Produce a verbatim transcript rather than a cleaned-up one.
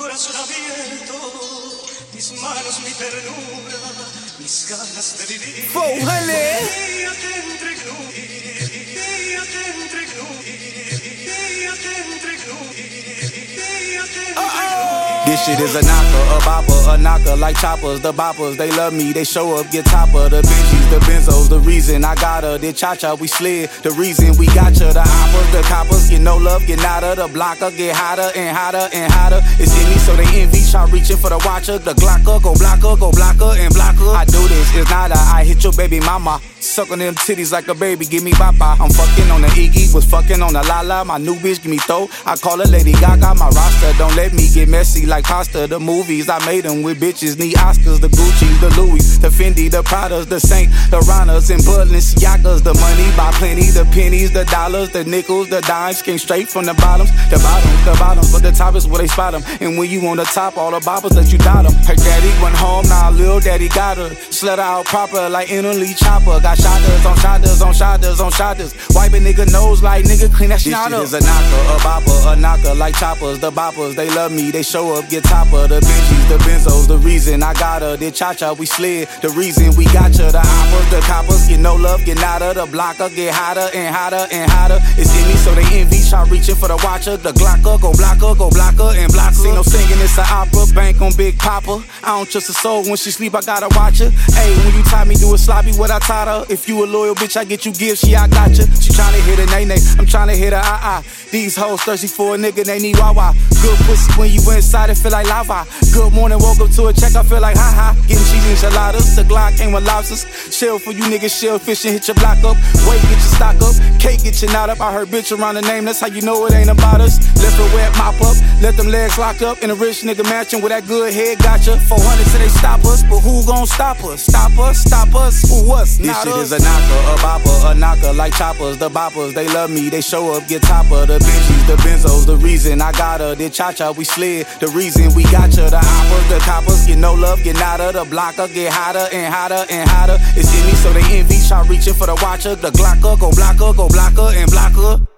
corazón abierto, mis manos, mi ternura, mis ganas de vivir. four hundred. Ella te entregó, ella te entregó, ella te entregó, ella te entregó. This shit is a knocker, a bopper, a knocker like choppers. The boppers, they love me, they show up, get topper. The Benjis, the Benzos, the reason I got her. The cha-cha, we slid, the reason we got ya. The hoppers, the coppers, get no love, get nada. The blocker, get hotter and hotter and hotter. It's in me, so they envy, try reaching for the watcher. The glocker, go blocker, go blocker and blocker. I do this, it's nada, I hit your baby mama. Suck on them titties like a baby, give me bapa. I'm fucking on the Iggy, was fucking on the Lala. My new bitch, give me throw. I call her Lady Gaga, my roster. Don't let me get messy like pasta. The movies, I made them with bitches. Need Oscars, the Gucci's, the Louis, the Fendi, the Pradas, the Saint, the Ranas, and Balenciagas. The money by plenty, the pennies, the dollars, the nickels, the dimes. Came straight from the bottoms, the bottoms, the bottoms. But the top is where they spot them. And when you on the top, all the boppers let you dot them. Her daddy went home, now little daddy got her. Slut her out proper like Italy Chopper. Got shotters on shotters on shotters on shotters. Wipe a nigga nose like nigga clean that shit up. This shit is a knocker, a bopper, a knocker like choppers. The boppers, they love me, they show up, get topper. The Benjis, the Benzos, the reason I got her. The cha-cha, we slid, the reason we got ya. The hoppers, the coppers, get no love, get nada. The blocker, get hotter and hotter and hotter. It's in me, so they envy, try reaching for the watcher. The glocker, go blocker, go blocker and blocker. See no singing, it's an opera, bank on Big Papa. I don't trust a soul, when she sleep, I gotta watch her. Hey, when you tie me, do it sloppy, what I taught her. If you a loyal bitch, I get you gifts, yeah, I got ya. She tryna hit a nay-nay, I'm tryna hit a ah-ah. These hoes thirsty for a nigga, they need wah-wah. Good pussy when you inside, it feel like lava. Good morning, woke up to a check, I feel like ha-ha. Getting cheese enchiladas, the Glock came with lobsters. Shell for you niggas, shell fish and hit your block up. Wait, get your stock up, cake get your knot up. I heard bitch around the name, that's how you know it ain't about us. Left her wet, mop up, let them legs lock up. In a rich nigga mansion with that good head, gotcha. four hundred till they stop us, but who gon' stop us? Stop us, stop us, who us? This shit is a knocker, a bopper, a knocker like choppers. The boppers, they love me, they show up, get topper. The Benjis, the Benzos, the reason I got her. The cha-cha, we slid, the reason we got ya. The hoppers, the coppers, get no love, get nada. The blocker, get hotter and hotter and hotter. It's in me, so they envy, try reaching for the watcher. The glocker, go blocker, go blocker and blocker.